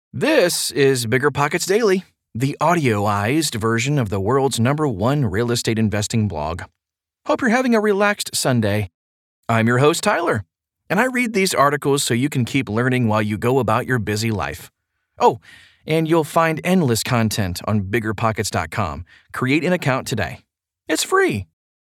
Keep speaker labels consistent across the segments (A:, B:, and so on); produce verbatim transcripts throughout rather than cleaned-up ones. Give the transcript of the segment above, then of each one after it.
A: This is Bigger Pockets Daily, the audioized version of the world's number one real estate investing blog. Hope you're having a relaxed Sunday. I'm your host, Tyler, and I read these articles so you can keep learning while you go about your busy life. Oh, and you'll find endless content on bigger pockets dot com. Create an account today. It's free.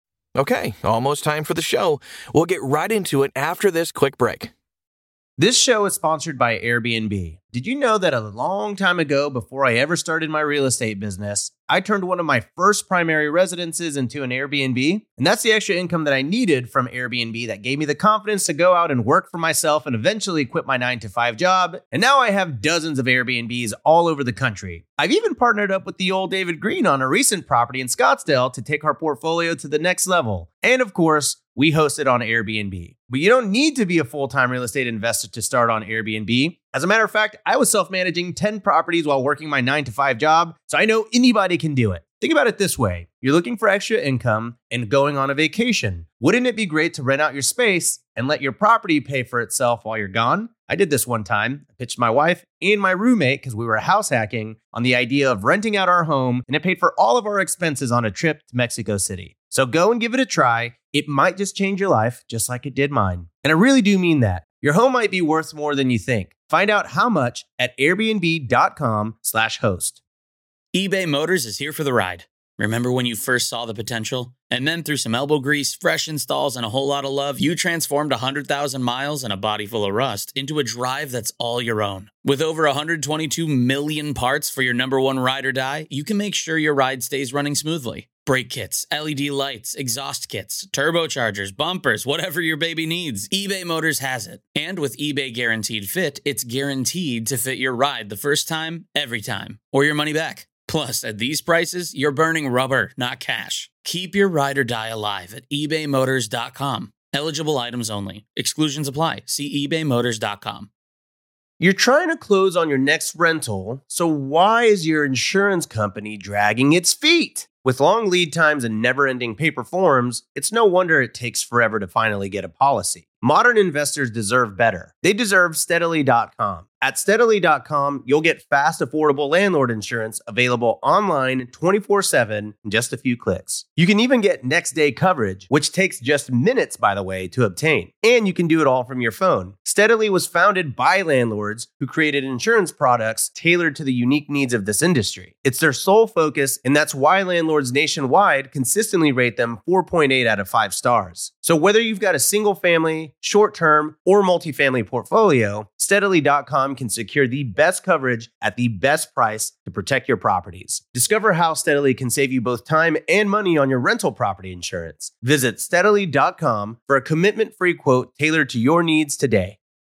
A: Okay, almost time for the show. We'll get right into it after this quick break.
B: This show is sponsored by Airbnb. Did you know that a long time ago, before I ever started my real estate business, I turned one of my first primary residences into an Airbnb? And that's the extra income that I needed from Airbnb that gave me the confidence to go out and work for myself and eventually quit my nine to five job. And now I have dozens of Airbnbs all over the country. I've even partnered up with the old David Green on a recent property in Scottsdale to take our portfolio to the next level. And of course, we host it on Airbnb. But you don't need to be a full-time real estate investor to start on Airbnb. As a matter of fact, I was self-managing ten properties while working my nine to five job, so I know anybody can do it. Think about it this way. You're looking for extra income and going on a vacation. Wouldn't it be great to rent out your space and let your property pay for itself while you're gone? I did this one time. I pitched my wife and my roommate, because we were house hacking, on the idea of renting out our home, and it paid for all of our expenses on a trip to Mexico City. So go and give it a try. It might just change your life, just like it did mine. And I really do mean that. Your home might be worth more than you think. Find out how much at airbnb.com slash host.
C: eBay Motors is here for the ride. Remember when you first saw the potential? And then through some elbow grease, fresh installs, and a whole lot of love, you transformed one hundred thousand miles and a body full of rust into a drive that's all your own. With over one hundred twenty-two million parts for your number one ride or die, you can make sure your ride stays running smoothly. Brake kits, L E D lights, exhaust kits, turbochargers, bumpers, whatever your baby needs, eBay Motors has it. And with eBay Guaranteed Fit, it's guaranteed to fit your ride the first time, every time, or your money back. Plus, at these prices, you're burning rubber, not cash. Keep your ride or die alive at ebay motors dot com. Eligible items only. Exclusions apply. See ebay motors dot com.
B: You're trying to close on your next rental, so why is your insurance company dragging its feet? With long lead times and never-ending paper forms, it's no wonder it takes forever to finally get a policy. Modern investors deserve better. They deserve steadily dot com. At steadily dot com, you'll get fast, affordable landlord insurance available online twenty-four seven in just a few clicks. You can even get next-day coverage, which takes just minutes, by the way, to obtain. And you can do it all from your phone. Steadily was founded by landlords who created insurance products tailored to the unique needs of this industry. It's their sole focus, and that's why landlords nationwide consistently rate them four point eight out of five stars. So whether you've got a single-family, short-term, or multifamily portfolio, steadily dot com can secure the best coverage at the best price to protect your properties. Discover how Steadily can save you both time and money on your rental property insurance. Visit steadily dot com for a commitment-free quote tailored to your needs today.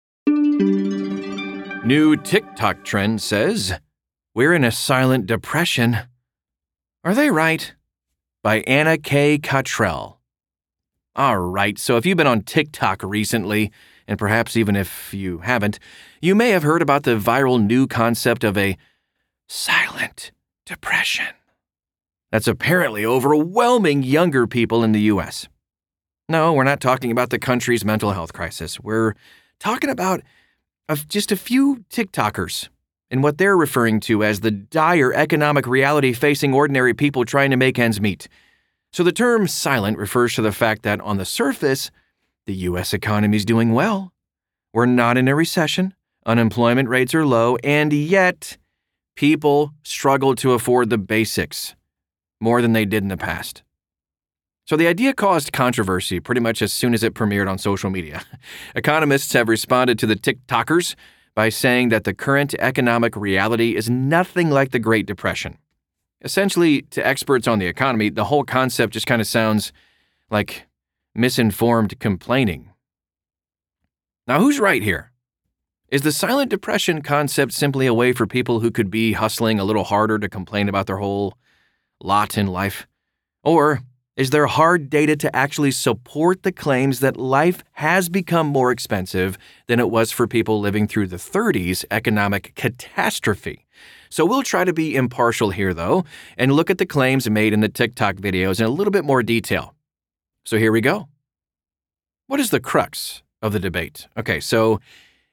A: New TikTok trend says, "We're in a silent depression." Are they right? By Anna K. Cottrell. All right, so if you've been on TikTok recently, and perhaps even if you haven't, you may have heard about the viral new concept of a silent depression that's apparently overwhelming younger people in the U S. No, we're not talking about the country's mental health crisis. We're talking about of just a few TikTokers and what they're referring to as the dire economic reality facing ordinary people trying to make ends meet. So the term silent refers to the fact that on the surface, the U S economy is doing well. We're not in a recession, unemployment rates are low, and yet people struggle to afford the basics more than they did in the past. So the idea caused controversy pretty much as soon as it premiered on social media. Economists have responded to the TikTokers by saying that the current economic reality is nothing like the Great Depression. Essentially, to experts on the economy, the whole concept just kind of sounds like misinformed complaining. Now, who's right here? Is the silent depression concept simply a way for people who could be hustling a little harder to complain about their whole lot in life? Or is there hard data to actually support the claims that life has become more expensive than it was for people living through the thirties economic catastrophe? So we'll try to be impartial here, though, and look at the claims made in the TikTok videos in a little bit more detail. So here we go. What is the crux of the debate? Okay, so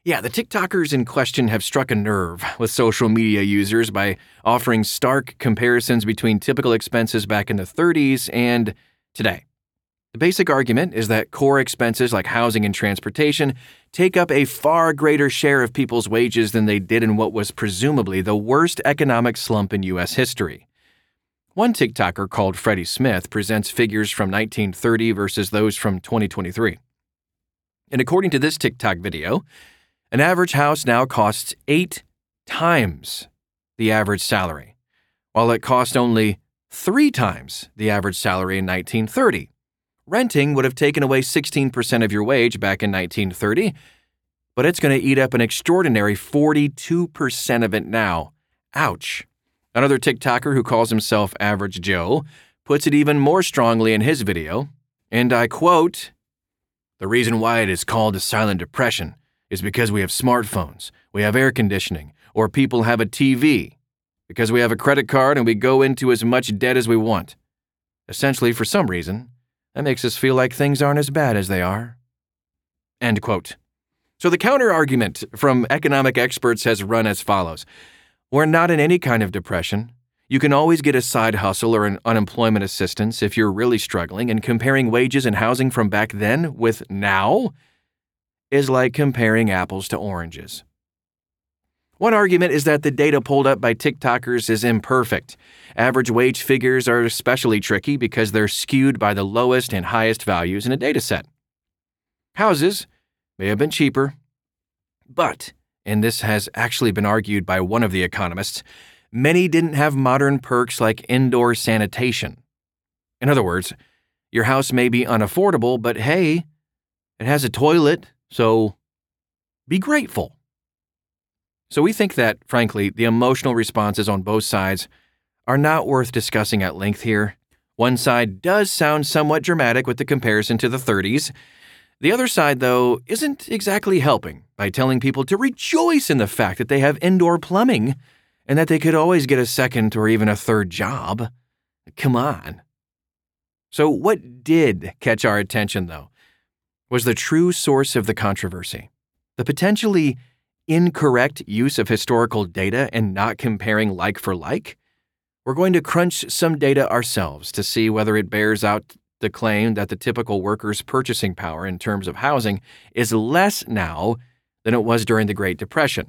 A: Yeah, the TikTokers in question have struck a nerve with social media users by offering stark comparisons between typical expenses back in the thirties and today. The basic argument is that core expenses like housing and transportation take up a far greater share of people's wages than they did in what was presumably the worst economic slump in U S history. One TikToker called Freddie Smith presents figures from nineteen thirty versus those from twenty twenty-three. And according to this TikTok video, an average house now costs eight times the average salary, while it cost only three times the average salary in nineteen thirty. Renting would have taken away sixteen percent of your wage back in nineteen thirty, but it's going to eat up an extraordinary forty-two percent of it now. Ouch. Another TikToker who calls himself Average Joe puts it even more strongly in his video, and I quote, "The reason why it is called a silent depression is because we have smartphones, we have air conditioning, or people have a T V, because we have a credit card and we go into as much debt as we want. Essentially, for some reason, that makes us feel like things aren't as bad as they are." End quote. So the counter-argument from economic experts has run as follows. We're not in any kind of depression. You can always get a side hustle or an unemployment assistance if you're really struggling, and comparing wages and housing from back then with now is like comparing apples to oranges. One argument is that the data pulled up by TikTokers is imperfect. Average wage figures are especially tricky because they're skewed by the lowest and highest values in a dataset. Houses may have been cheaper, but, and this has actually been argued by one of the economists, many didn't have modern perks like indoor sanitation. In other words, your house may be unaffordable, but hey, it has a toilet, so be grateful. So we think that, frankly, the emotional responses on both sides are not worth discussing at length here. One side does sound somewhat dramatic with the comparison to the thirties. The other side, though, isn't exactly helping by telling people to rejoice in the fact that they have indoor plumbing and that they could always get a second or even a third job. Come on. So what did catch our attention, though, was the true source of the controversy. The potentially incorrect use of historical data and not comparing like for like. We're going to crunch some data ourselves to see whether it bears out the claim that the typical worker's purchasing power in terms of housing is less now than it was during the Great Depression.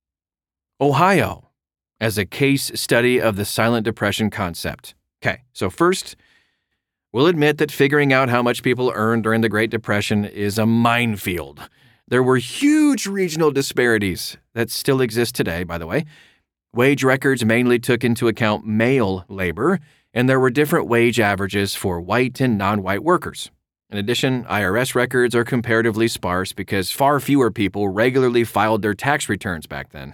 A: Ohio, as a case study of the silent depression concept. Okay, so first, we'll admit that figuring out how much people earned during the Great Depression is a minefield. There were huge regional disparities that still exist today, by the way. Wage records mainly took into account male labor, and there were different wage averages for white and non-white workers. In addition, I R S records are comparatively sparse because far fewer people regularly filed their tax returns back then.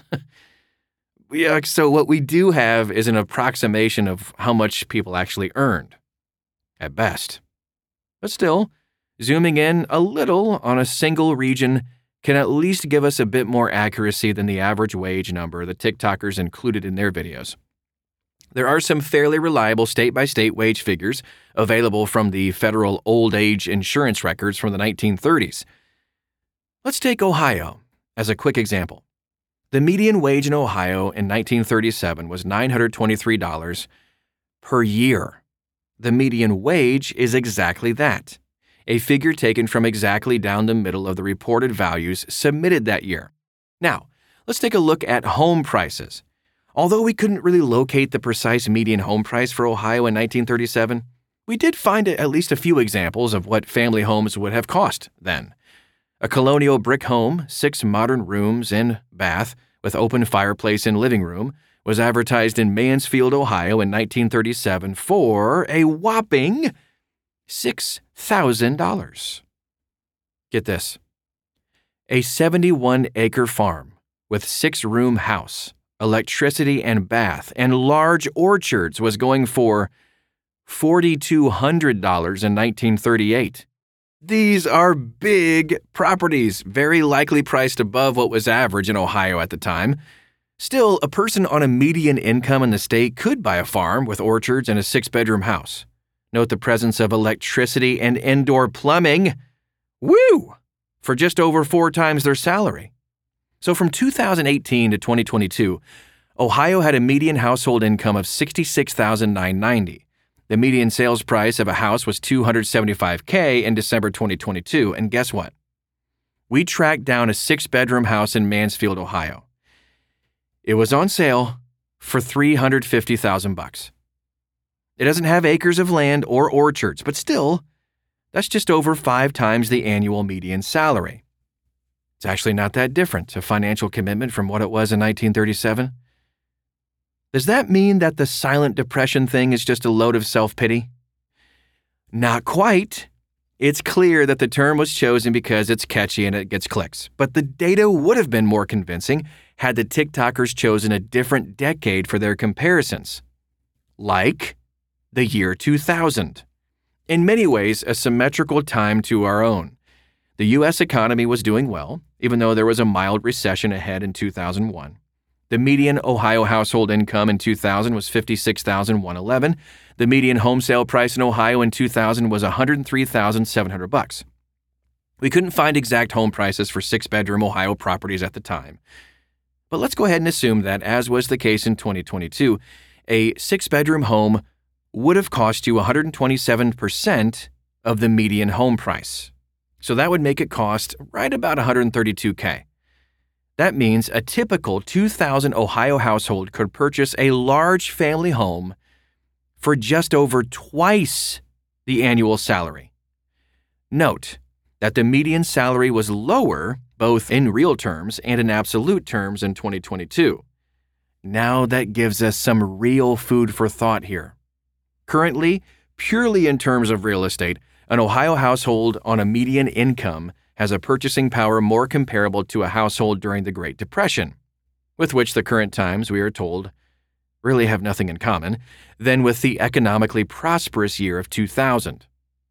A: Yeah, so what we do have is an approximation of how much people actually earned, at best. But still, zooming in a little on a single region can at least give us a bit more accuracy than the average wage number the TikTokers included in their videos. There are some fairly reliable state-by-state wage figures available from the federal old age insurance records from the nineteen thirties. Let's take Ohio as a quick example. The median wage in Ohio in nineteen thirty-seven was nine hundred twenty-three dollars per year. The median wage is exactly that, a figure taken from exactly down the middle of the reported values submitted that year. Now, let's take a look at home prices. Although we couldn't really locate the precise median home price for Ohio in nineteen thirty-seven, we did find at least a few examples of what family homes would have cost then. A colonial brick home, six modern rooms and bath, with open fireplace and living room, was advertised in Mansfield, Ohio in nineteen thirty-seven for a whopping six thousand dollars. Get this. A seventy-one acre farm with six-room house, electricity and bath, and large orchards was going for four thousand two hundred dollars in nineteen thirty-eight. These are big properties, very likely priced above what was average in Ohio at the time. Still, a person on a median income in the state could buy a farm with orchards and a six-bedroom house. Note the presence of electricity and indoor plumbing. Woo! For just over four times their salary. So from two thousand eighteen to twenty twenty-two, Ohio had a median household income of sixty-six thousand nine hundred ninety dollars. The median sales price of a house was two hundred seventy-five thousand dollars in December twenty twenty-two, and guess what? We tracked down a six-bedroom house in Mansfield, Ohio. It was on sale for three hundred fifty thousand bucks. It doesn't have acres of land or orchards, but still, that's just over five times the annual median salary. It's actually not that different, a financial commitment from what it was in nineteen thirty-seven. Does that mean that the silent depression thing is just a load of self-pity? Not quite. It's clear that the term was chosen because it's catchy and it gets clicks. But the data would have been more convincing had the TikTokers chosen a different decade for their comparisons. Like the year two thousand. In many ways, a symmetrical time to our own. The U S economy was doing well, even though there was a mild recession ahead in two thousand one. The median Ohio household income in two thousand was fifty-six thousand one hundred eleven dollars. The median home sale price in Ohio in two thousand was one hundred three thousand seven hundred bucks. We couldn't find exact home prices for six-bedroom Ohio properties at the time. But let's go ahead and assume that, as was the case in twenty twenty-two, a six-bedroom home would have cost you one hundred twenty-seven percent of the median home price. So that would make it cost right about one hundred thirty-two thousand dollars. That means a typical two thousand Ohio household could purchase a large family home for just over twice the annual salary. Note that the median salary was lower both in real terms and in absolute terms in twenty twenty-two. Now that gives us some real food for thought here. Currently, purely in terms of real estate, an Ohio household on a median income has a purchasing power more comparable to a household during the Great Depression, with which the current times, we are told, really have nothing in common, than with the economically prosperous year of two thousand.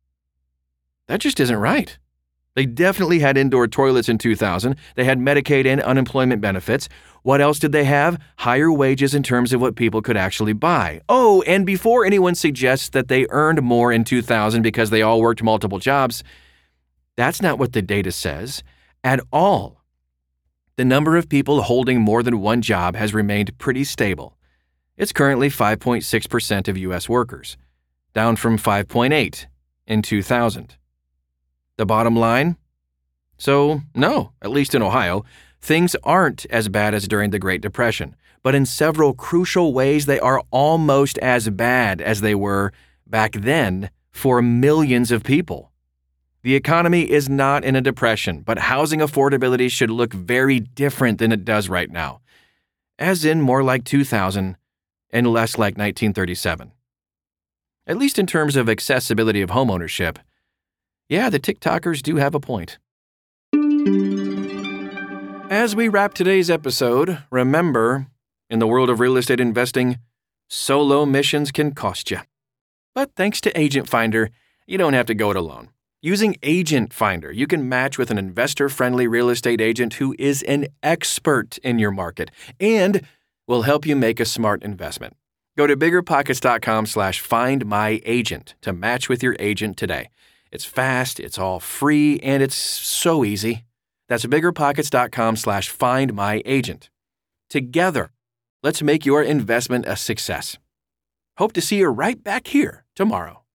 A: That just isn't right. They definitely had indoor toilets in two thousand. They had Medicaid and unemployment benefits. What else did they have? Higher wages in terms of what people could actually buy. Oh, and before anyone suggests that they earned more in two thousand because they all worked multiple jobs, that's not what the data says at all. The number of people holding more than one job has remained pretty stable. It's currently five point six percent of U S workers, down from five point eight in two thousand. The bottom line? So, no, at least in Ohio, things aren't as bad as during the Great Depression, but in several crucial ways they are almost as bad as they were back then for millions of people. The economy is not in a depression, but housing affordability should look very different than it does right now, as in more like two thousand and less like nineteen thirty-seven. At least in terms of accessibility of homeownership, yeah, the TikTokers do have a point. As we wrap today's episode, remember, in the world of real estate investing, solo missions can cost you. But thanks to Agent Finder, you don't have to go it alone. Using Agent Finder, you can match with an investor-friendly real estate agent who is an expert in your market and will help you make a smart investment. Go to biggerpockets.com slash find my agent to match with your agent today. It's fast, it's all free, and it's so easy. That's biggerpockets.com slash find my agent. Together, let's make your investment a success. Hope to see you right back here tomorrow.